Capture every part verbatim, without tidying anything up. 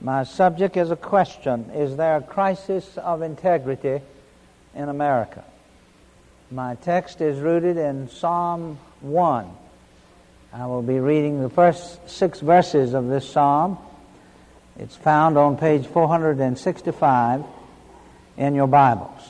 My subject is a question: is there a crisis of integrity in America? My text is rooted in Psalm one. I will be reading the first six verses of this psalm. It's found on page four hundred sixty-five in your Bibles.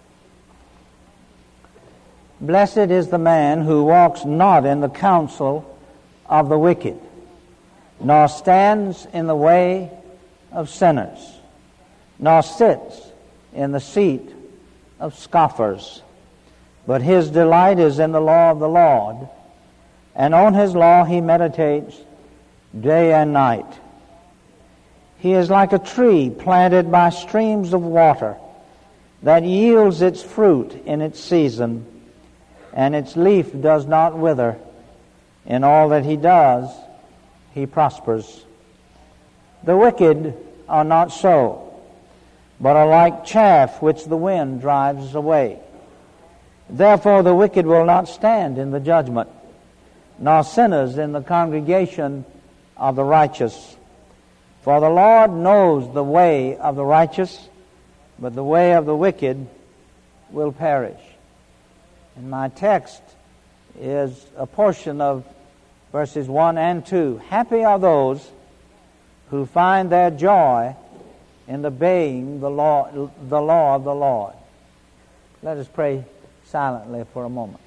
Blessed is the man who walks not in the counsel of the wicked, nor stands in the way of sinners, nor sits in the seat of scoffers. But his delight is in the law of the Lord, and on his law he meditates day and night. He is like a tree planted by streams of water that yields its fruit in its season, and its leaf does not wither. In all that he does, he prospers. The wicked are not so, but are like chaff which the wind drives away. Therefore the wicked will not stand in the judgment, nor sinners in the congregation of the righteous. For the Lord knows the way of the righteous, but the way of the wicked will perish. And my text is a portion of verses one and two. Happy are those who find their joy in obeying the law, the law of the Lord. Let us pray silently for a moment.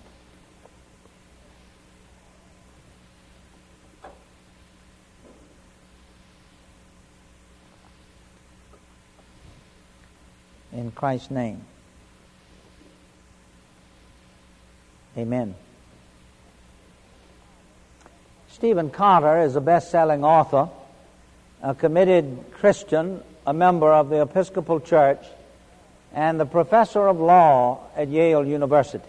In Christ's name, amen. Stephen Carter is a best-selling author, a committed Christian, a member of the Episcopal Church, and the professor of law at Yale University.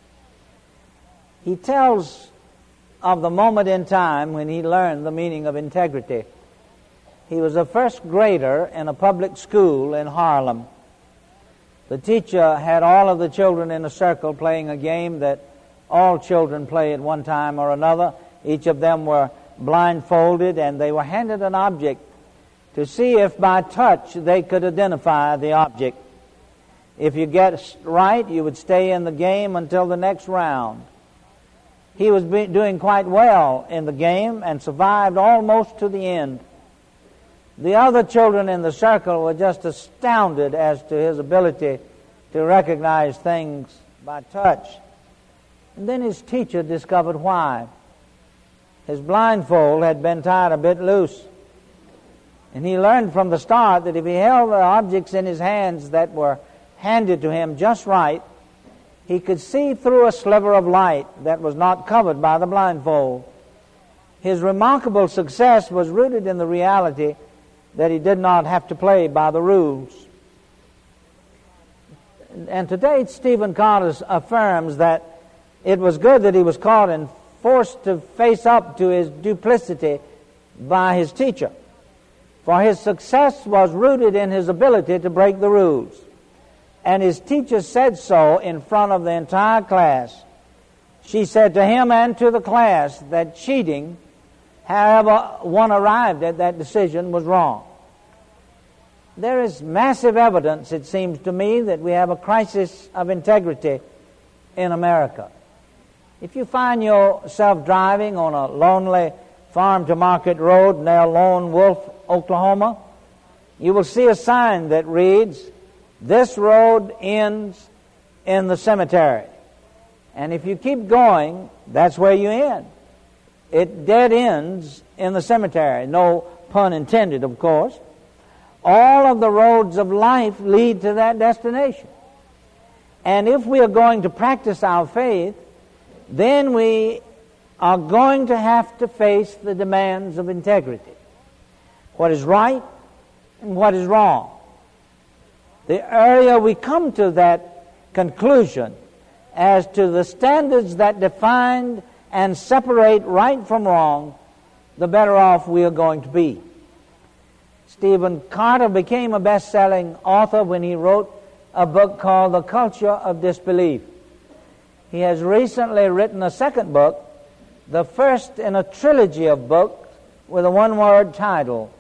He tells of the moment in time when he learned the meaning of integrity. He was a first grader in a public school in Harlem. The teacher had all of the children in a circle playing a game that all children play at one time or another. Each of them were blindfolded, and they were handed an object to see if by touch they could identify the object. If you get right, you would stay in the game until the next round. He was be- doing quite well in the game and survived almost to the end. The other children in the circle were just astounded as to his ability to recognize things by touch. And then his teacher discovered why. His blindfold had been tied a bit loose. And he learned from the start that if he held the objects in his hands that were handed to him just right, he could see through a sliver of light that was not covered by the blindfold. His remarkable success was rooted in the reality that he did not have to play by the rules. And today Stephen Carter affirms that it was good that he was caught and forced to face up to his duplicity by his teacher, for his success was rooted in his ability to break the rules. And his teacher said so in front of the entire class. She said to him and to the class that cheating, however one arrived at that decision, was wrong. There is massive evidence, it seems to me, that we have a crisis of integrity in America. If you find yourself driving on a lonely farm-to-market road near Lone Wolf, Oklahoma, you will see a sign that reads, "This road ends in the cemetery." And if you keep going, that's where you end. It dead ends in the cemetery. No pun intended, of course. All of the roads of life lead to that destination. And if we are going to practice our faith, then we are going to have to face the demands of integrity. What is right and what is wrong. The earlier we come to that conclusion as to the standards that define and separate right from wrong, the better off we are going to be. Stephen Carter became a best-selling author when he wrote a book called The Culture of Disbelief. He has recently written a second book, the first in a trilogy of books with a one-word title,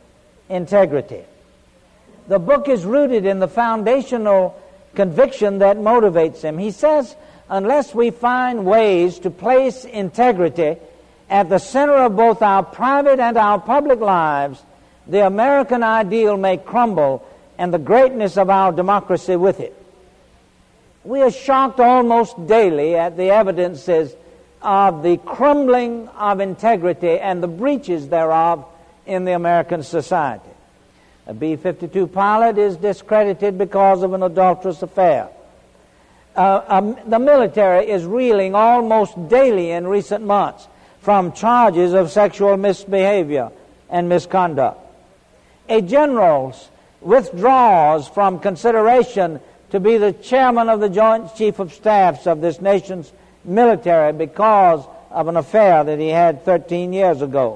integrity. The book is rooted in the foundational conviction that motivates him. He says, unless we find ways to place integrity at the center of both our private and our public lives, the American ideal may crumble and the greatness of our democracy with it. We are shocked almost daily at the evidences of the crumbling of integrity and the breaches thereof in the American society. A B fifty-two pilot is discredited because of an adulterous affair. Uh, um, the military is reeling almost daily in recent months from charges of sexual misbehavior and misconduct. A general withdraws from consideration to be the chairman of the Joint Chief of Staffs of this nation's military because of an affair that he had thirteen years ago.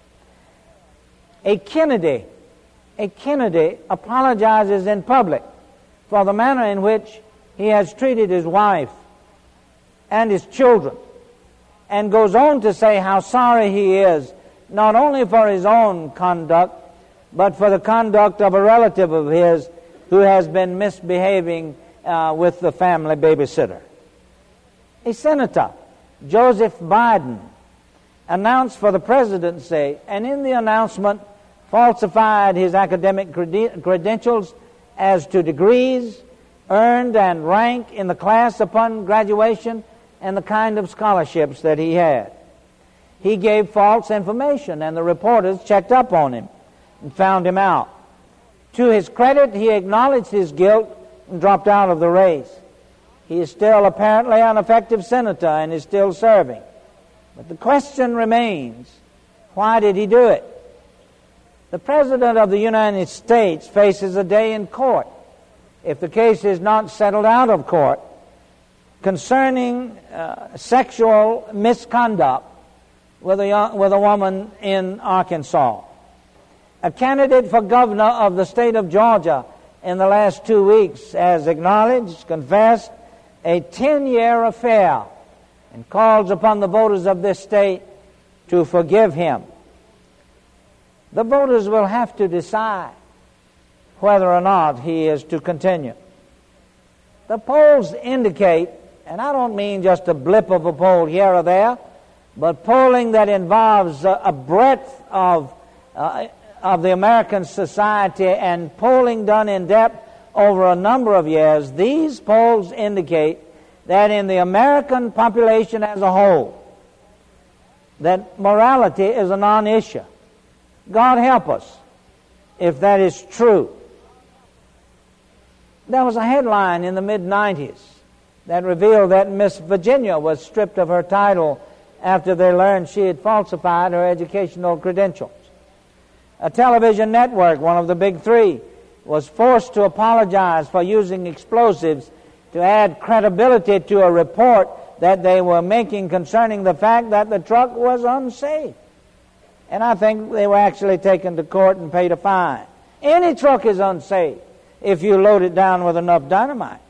A Kennedy, a Kennedy apologizes in public for the manner in which he has treated his wife and his children, and goes on to say how sorry he is not only for his own conduct, but for the conduct of a relative of his who has been misbehaving uh, with the family babysitter. A senator, Joseph Biden, announced for the presidency, and in the announcement falsified his academic creden- credentials as to degrees earned and rank in the class upon graduation and the kind of scholarships that he had. He gave false information, and the reporters checked up on him and found him out. To his credit, he acknowledged his guilt and dropped out of the race. He is still apparently an effective senator and is still serving. But the question remains, why did he do it? The President of the United States faces a day in court, if the case is not settled out of court, concerning uh, sexual misconduct with a, young, with a woman in Arkansas. A candidate for governor of the state of Georgia in the last two weeks has acknowledged, confessed, a ten-year affair and calls upon the voters of this state to forgive him. The voters will have to decide whether or not he is to continue. The polls indicate, and I don't mean just a blip of a poll here or there, but polling that involves a, a breadth of uh, of the American society and polling done in depth over a number of years, these polls indicate that in the American population as a whole, that morality is a non-issue. God help us if that is true. There was a headline in the mid nineties that revealed that Miss Virginia was stripped of her title after they learned she had falsified her educational credentials. A television network, one of the big three, was forced to apologize for using explosives to add credibility to a report that they were making concerning the fact that the truck was unsafe. And I think they were actually taken to court and paid a fine. Any truck is unsafe if you load it down with enough dynamite.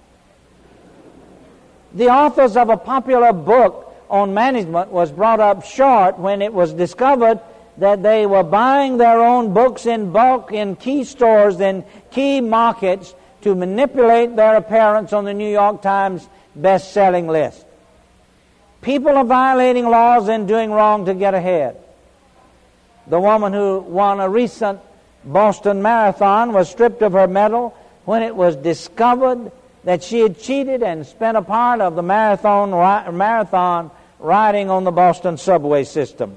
The authors of a popular book on management was brought up short when it was discovered that they were buying their own books in bulk in key stores in key markets to manipulate their appearance on the New York Times best-selling list. People are violating laws and doing wrong to get ahead. The woman who won a recent Boston Marathon was stripped of her medal when it was discovered that she had cheated and spent a part of the marathon, ri- marathon riding on the Boston subway system.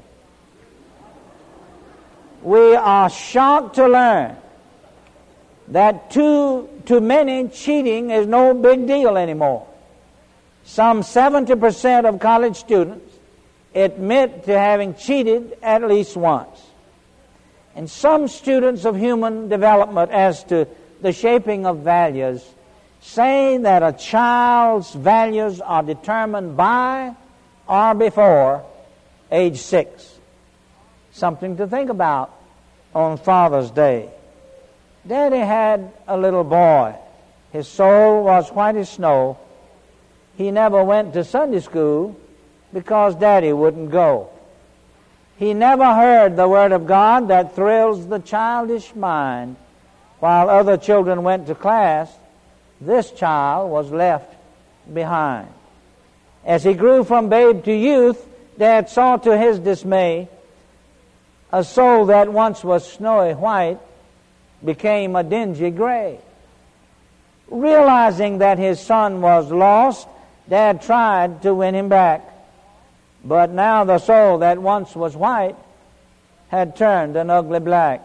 We are shocked to learn that too, to many, cheating is no big deal anymore. Some seventy percent of college students admit to having cheated at least once. And some students of human development as to the shaping of values say that a child's values are determined by or before age six. Something to think about on Father's Day. Daddy had a little boy. His soul was white as snow. He never went to Sunday school because Daddy wouldn't go. He never heard the Word of God that thrills the childish mind. While other children went to class, this child was left behind. As he grew from babe to youth, Dad saw to his dismay a soul that once was snowy white became a dingy gray. Realizing that his son was lost, Dad tried to win him back. But now the soul that once was white had turned an ugly black.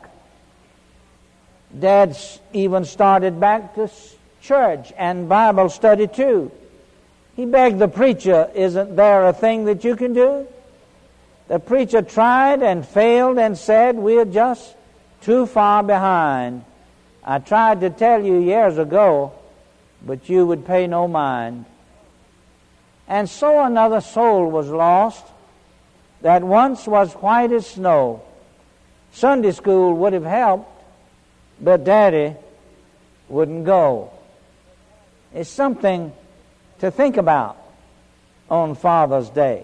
Dad even started back to church and Bible study too. He begged the preacher, "Isn't there a thing that you can do?" The preacher tried and failed and said, "We're just too far behind. I tried to tell you years ago, but you would pay no mind." And so another soul was lost that once was white as snow. Sunday school would have helped, but Daddy wouldn't go. It's something to think about on Father's Day.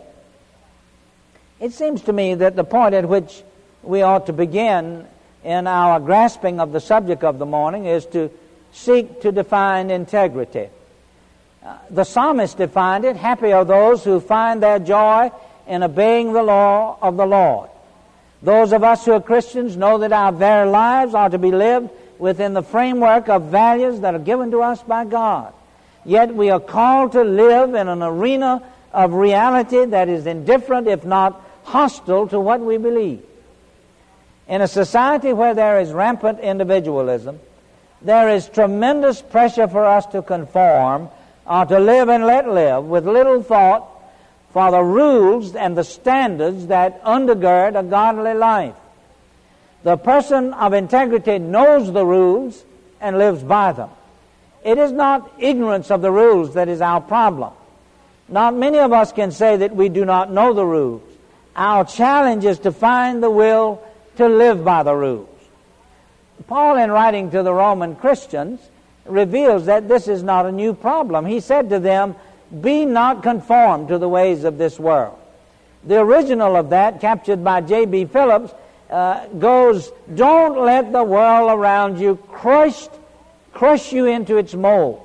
It seems to me that the point at which we ought to begin in our grasping of the subject of the morning is to seek to define integrity. Uh, the psalmist defined it, "Happy are those who find their joy in obeying the law of the Lord." Those of us who are Christians know that our very lives are to be lived within the framework of values that are given to us by God. Yet we are called to live in an arena of reality that is indifferent, if not hostile, to what we believe. In a society where there is rampant individualism, there is tremendous pressure for us to conform or to live and let live with little thought for the rules and the standards that undergird a godly life. The person of integrity knows the rules and lives by them. It is not ignorance of the rules that is our problem. Not many of us can say that we do not know the rules. Our challenge is to find the will to live by the rules. Paul, in writing to the Roman Christians, reveals that this is not a new problem. He said to them, "Be not conformed to the ways of this world." The original of that, captured by J B Phillips, uh, goes, "Don't let the world around you crush, crush you into its mold."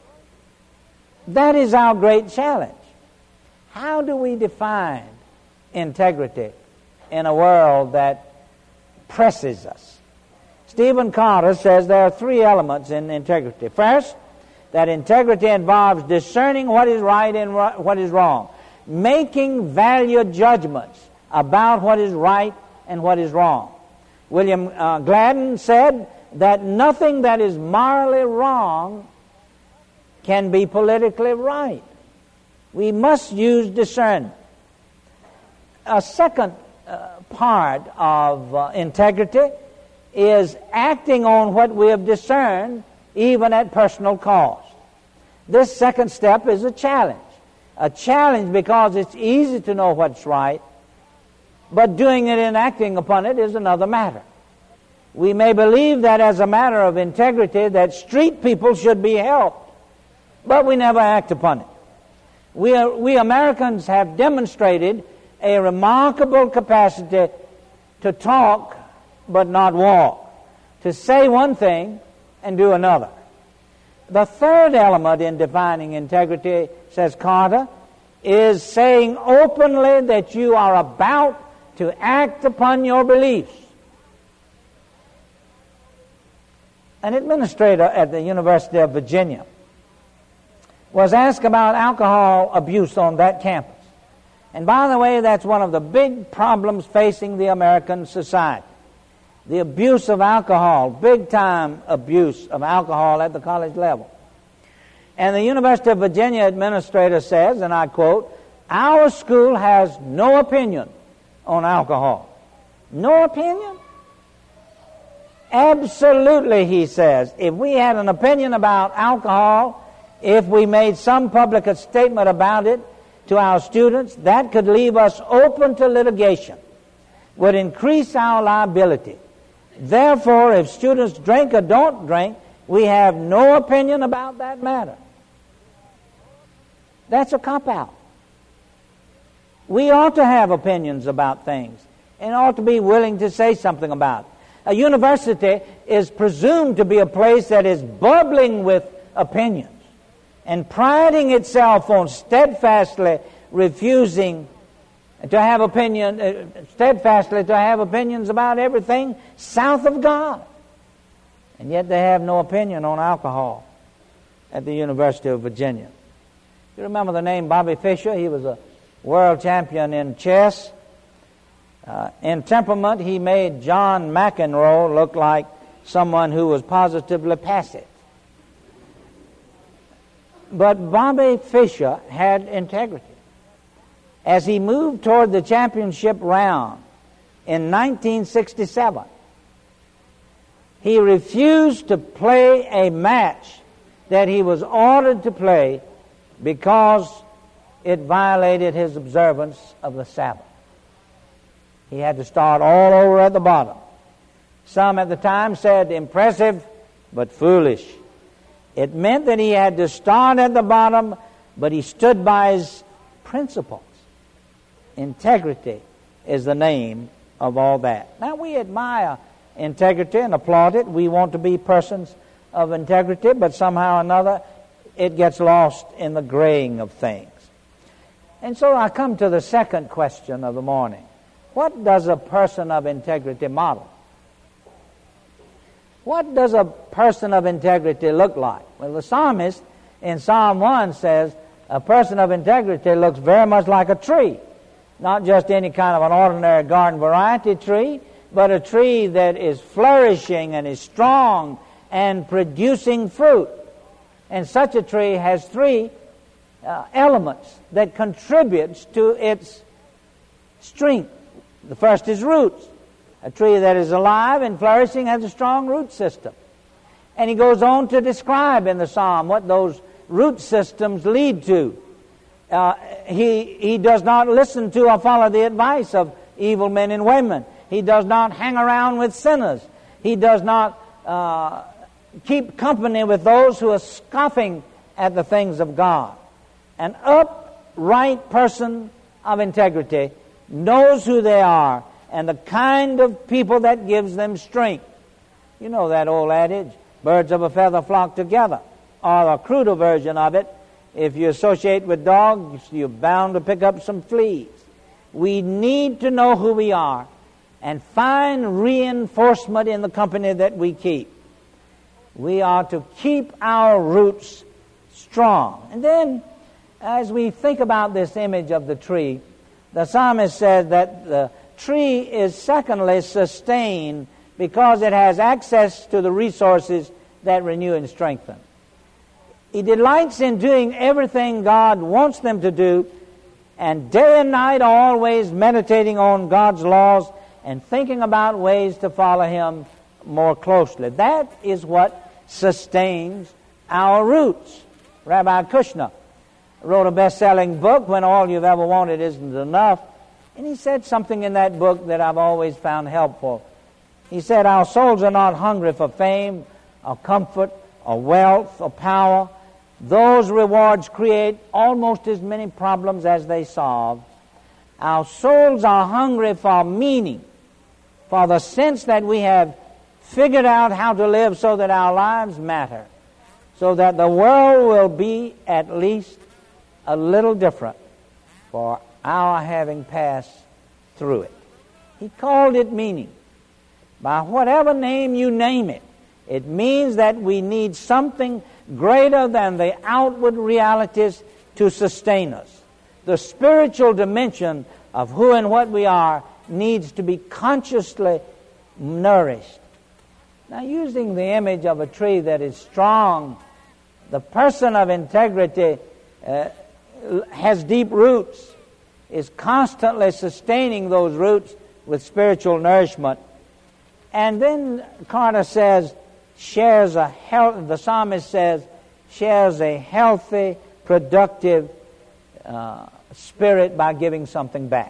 That is our great challenge. How do we define integrity in a world that presses us? Stephen Carter says there are three elements in integrity. First, that integrity involves discerning what is right and what is wrong, making valued judgments about what is right and what is wrong. William uh, Gladden said that nothing that is morally wrong can be politically right. We must use discernment. A second uh, part of uh, integrity is acting on what we have discerned, even at personal cost. This second step is a challenge. A challenge because it's easy to know what's right, but doing it and acting upon it is another matter. We may believe that as a matter of integrity that street people should be helped, but we never act upon it. We, are, we Americans have demonstrated a remarkable capacity to talk but not walk, to say one thing and do another. The third element in defining integrity, says Carter, is saying openly that you are about to act upon your beliefs. An administrator at the University of Virginia was asked about alcohol abuse on that campus. And by the way, that's one of the big problems facing the American society. The abuse of alcohol, big-time abuse of alcohol at the college level. And the University of Virginia administrator says, and I quote, "Our school has no opinion on alcohol." No opinion? Absolutely, he says. If we had an opinion about alcohol, if we made some public statement about it to our students, that could leave us open to litigation, would increase our liability. Therefore, if students drink or don't drink, we have no opinion about that matter. That's a cop-out. We ought to have opinions about things. and ought to be willing to say something about it. A university is presumed to be a place that is bubbling with opinions and priding itself on steadfastly refusing to have opinion, uh, steadfastly to have opinions about everything south of God. And yet they have no opinion on alcohol at the University of Virginia. You remember the name Bobby Fischer? He was a world champion in chess. Uh, in temperament, he made John McEnroe look like someone who was positively passive. But Bobby Fischer had integrity. As he moved toward the championship round in nineteen sixty-seven, he refused to play a match that he was ordered to play because it violated his observance of the Sabbath. He had to start all over at the bottom. Some at the time said impressive but foolish. It meant that he had to start at the bottom, but he stood by his principles. Integrity is the name of all that. Now, we admire integrity and applaud it. We want to be persons of integrity, but somehow or another it gets lost in the graying of things. And so I come to the second question of the morning. What does a person of integrity model? What does a person of integrity look like? Well, the psalmist in Psalm one says, a person of integrity looks very much like a tree. Not just any kind of an ordinary garden variety tree, but a tree that is flourishing and is strong and producing fruit. And such a tree has three uh, elements that contributes to its strength. The first is roots. A tree that is alive and flourishing has a strong root system. And he goes on to describe in the psalm what those root systems lead to. Uh, he, he does not listen to or follow the advice of evil men and women. He does not hang around with sinners. He does not uh, keep company with those who are scoffing at the things of God. An upright person of integrity knows who they are and the kind of people that gives them strength. You know that old adage, birds of a feather flock together, or a cruder version of it, if you associate with dogs, you're bound to pick up some fleas. We need to know who we are and find reinforcement in the company that we keep. We are to keep our roots strong. And then, as we think about this image of the tree, the psalmist says that the tree is secondly sustained because it has access to the resources that renew and strengthen. He delights in doing everything God wants them to do, and day and night always meditating on God's laws and thinking about ways to follow Him more closely. That is what sustains our roots. Rabbi Kushner wrote a best-selling book, When All You've Ever Wanted Isn't Enough, and he said something in that book that I've always found helpful. He said, our souls are not hungry for fame or comfort or wealth or power. Those rewards create almost as many problems as they solve. Our souls are hungry for meaning, for the sense that we have figured out how to live so that our lives matter, so that the world will be at least a little different for our having passed through it. He called it meaning. By whatever name you name it, it means that we need something greater than the outward realities to sustain us. The spiritual dimension of who and what we are needs to be consciously nourished. Now, using the image of a tree that is strong, the person of integrity uh, has deep roots, is constantly sustaining those roots with spiritual nourishment. And then Carter says, shares a health, the psalmist says, shares a healthy, productive uh, spirit by giving something back.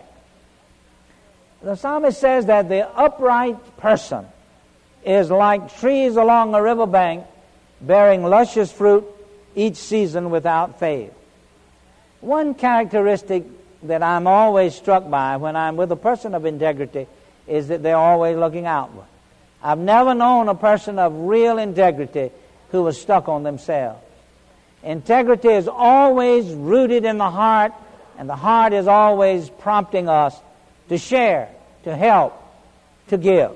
The psalmist says that the upright person is like trees along a riverbank bearing luscious fruit each season without fail. One characteristic that I'm always struck by when I'm with a person of integrity is that they're always looking outward. I've never known a person of real integrity who was stuck on themselves. Integrity is always rooted in the heart, and the heart is always prompting us to share, to help, to give.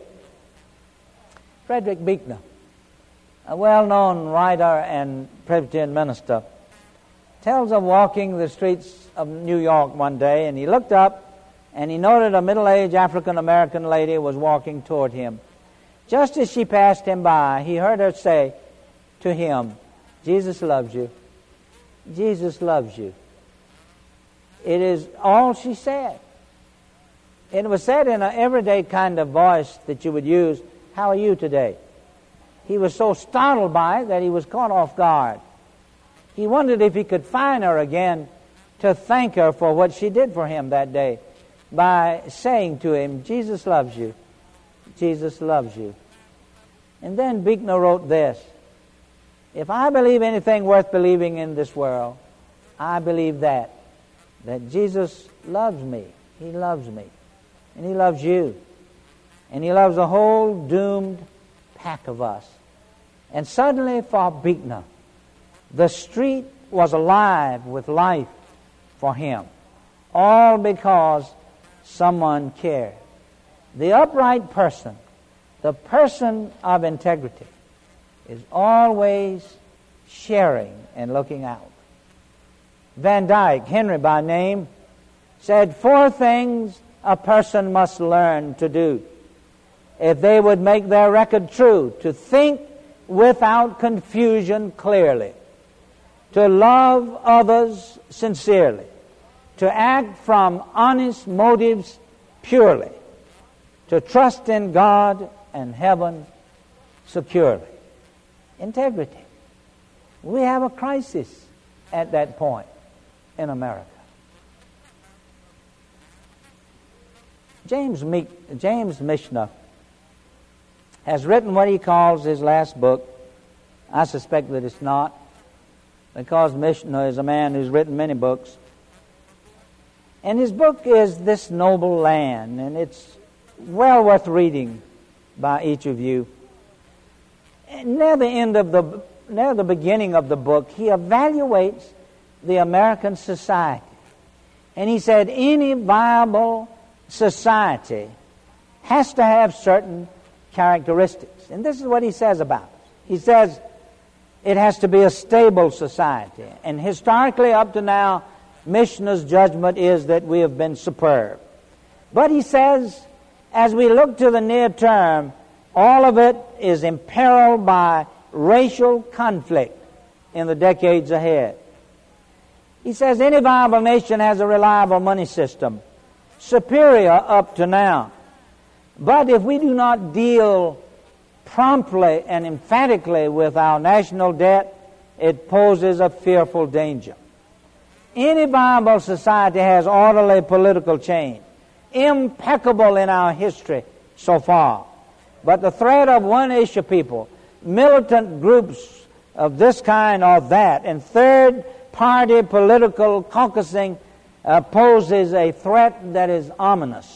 Frederick Buechner, a well-known writer and Presbyterian minister, tells of walking the streets of New York one day, and he looked up and he noted a middle-aged African-American lady was walking toward him. Just as she passed him by, he heard her say to him, "Jesus loves you. Jesus loves you." It is all she said. It was said in an everyday kind of voice that you would use, "How are you today?" He was so startled by it that he was caught off guard. He wondered if he could find her again to thank her for what she did for him that day by saying to him, "Jesus loves you. Jesus loves you." And then Buechner wrote this: "If I believe anything worth believing in this world, I believe that, that Jesus loves me. He loves me. And He loves you. And He loves a whole doomed pack of us." And suddenly for Buechner, the street was alive with life for him, all because someone cared. The upright person, the person of integrity, is always sharing and looking out. Van Dyke, Henry by name, said four things a person must learn to do if they would make their record true: to think without confusion clearly, to love others sincerely, to act from honest motives purely, to trust in God and heaven securely. Integrity. We have a crisis at that point in America. James Meek, James Michener has written what he calls his last book. I suspect that it's not, because Michener is a man who's written many books. And his book is This Noble Land, and it's well worth reading by each of you. And near the end of the, near the beginning of the book, he evaluates the American society. And he said any viable society has to have certain characteristics. And this is what he says about it. He says it has to be a stable society. And historically up to now, Michener's judgment is that we have been superb. But he says, as we look to the near term, all of it is imperiled by racial conflict in the decades ahead. He says any viable nation has a reliable money system, superior up to now. But if we do not deal promptly and emphatically with our national debt, it poses a fearful danger. Any viable society has orderly political change, impeccable in our history so far. But the threat of one-issue people, militant groups of this kind or that, and third-party political caucusing uh, poses a threat that is ominous.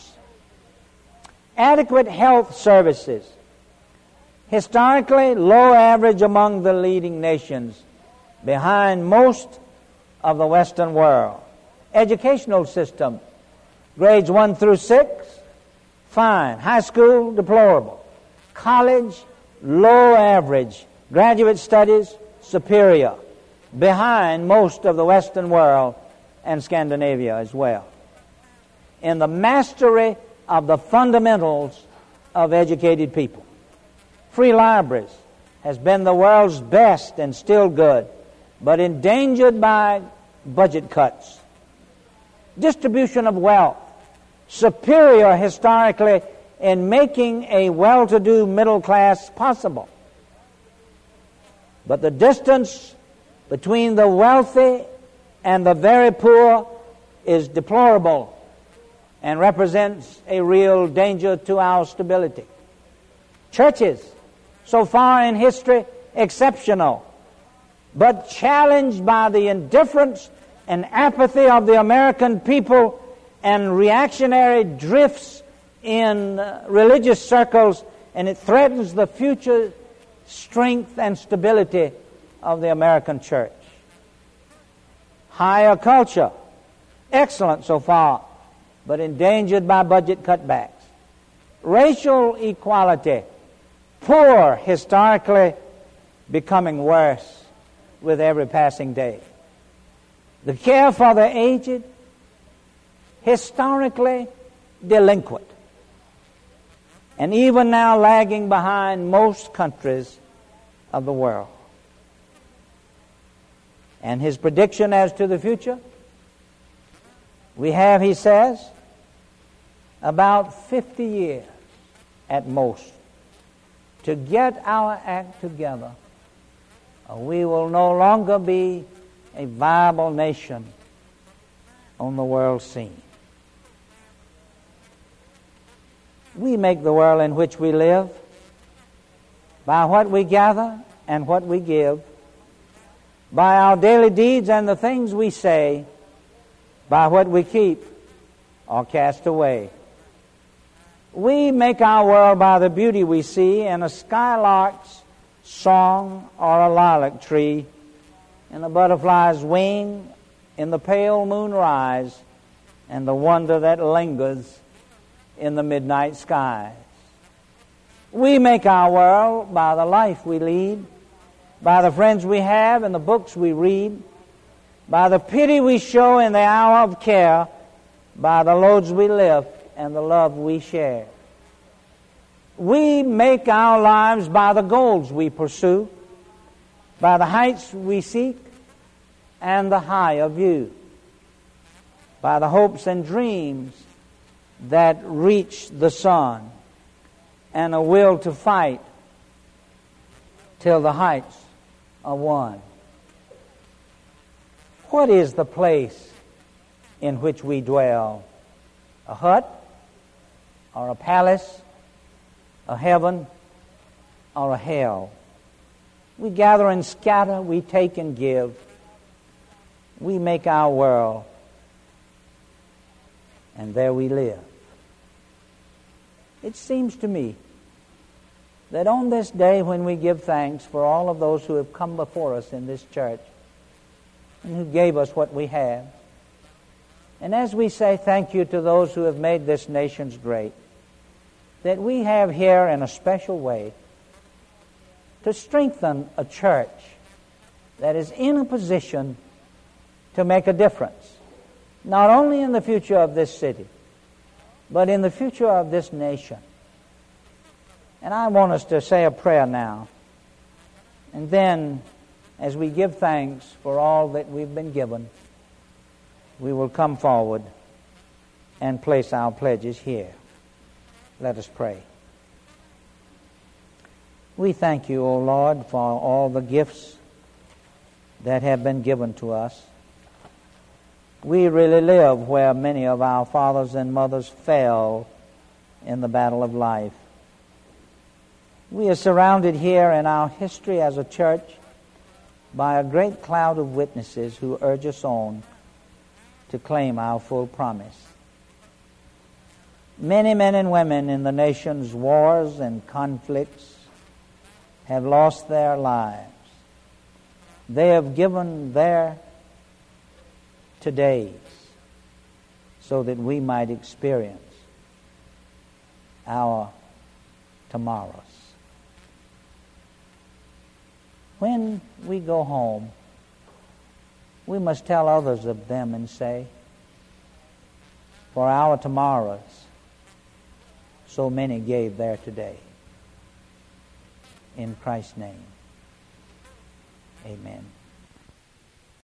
Adequate health services, historically low average among the leading nations, behind most of the Western world. Educational system, grades one through six, fine. High school, deplorable. College, low average. Graduate studies, superior. Behind most of the Western world and Scandinavia as well. In the mastery of the fundamentals of educated people. Free libraries has been the world's best and still good, but endangered by budget cuts. Distribution of wealth, superior historically in making a well-to-do middle class possible. But the distance between the wealthy and the very poor is deplorable and represents a real danger to our stability. Churches, so far in history, exceptional, but challenged by the indifference and apathy of the American people and reactionary drifts in uh, religious circles, and it threatens the future strength and stability of the American church. Higher culture, excellent so far, but endangered by budget cutbacks. Racial equality, poor historically, becoming worse with every passing day. The care for the aged, historically delinquent, and even now lagging behind most countries of the world. And his prediction as to the future, we have, he says, about fifty years at most to get our act together, or we will no longer be a viable nation on the world scene. We make the world in which we live by what we gather and what we give, by our daily deeds and the things we say, by what we keep or cast away. We make our world by the beauty we see in a skylark's song or a lilac tree, in a butterfly's wing, in the pale moonrise, and the wonder that lingers in the midnight skies. We make our world by the life we lead, by the friends we have and the books we read, by the pity we show in the hour of care, by the loads we lift and the love we share. We make our lives by the goals we pursue, by the heights we seek and the higher view, by the hopes and dreams that reach the sun, and a will to fight till the heights are won. What is the place in which we dwell? A hut or a palace, a heaven or a hell? We gather and scatter, we take and give. We make our world, and there we live. It seems to me that on this day when we give thanks for all of those who have come before us in this church and who gave us what we have, and as we say thank you to those who have made this nation great, that we have here in a special way to strengthen a church that is in a position to make a difference, not only in the future of this city, but in the future of this nation. And I want us to say a prayer now. And then, as we give thanks for all that we've been given, we will come forward and place our pledges here. Let us pray. We thank you, O Lord, for all the gifts that have been given to us. We really live where many of our fathers and mothers fell in the battle of life. We are surrounded here in our history as a church by a great cloud of witnesses who urge us on to claim our full promise. Many men and women in the nation's wars and conflicts have lost their lives. They have given their todays so that we might experience our tomorrows. When we go home, we must tell others of them and say, for our tomorrows, so many gave their today. In Christ's name, amen.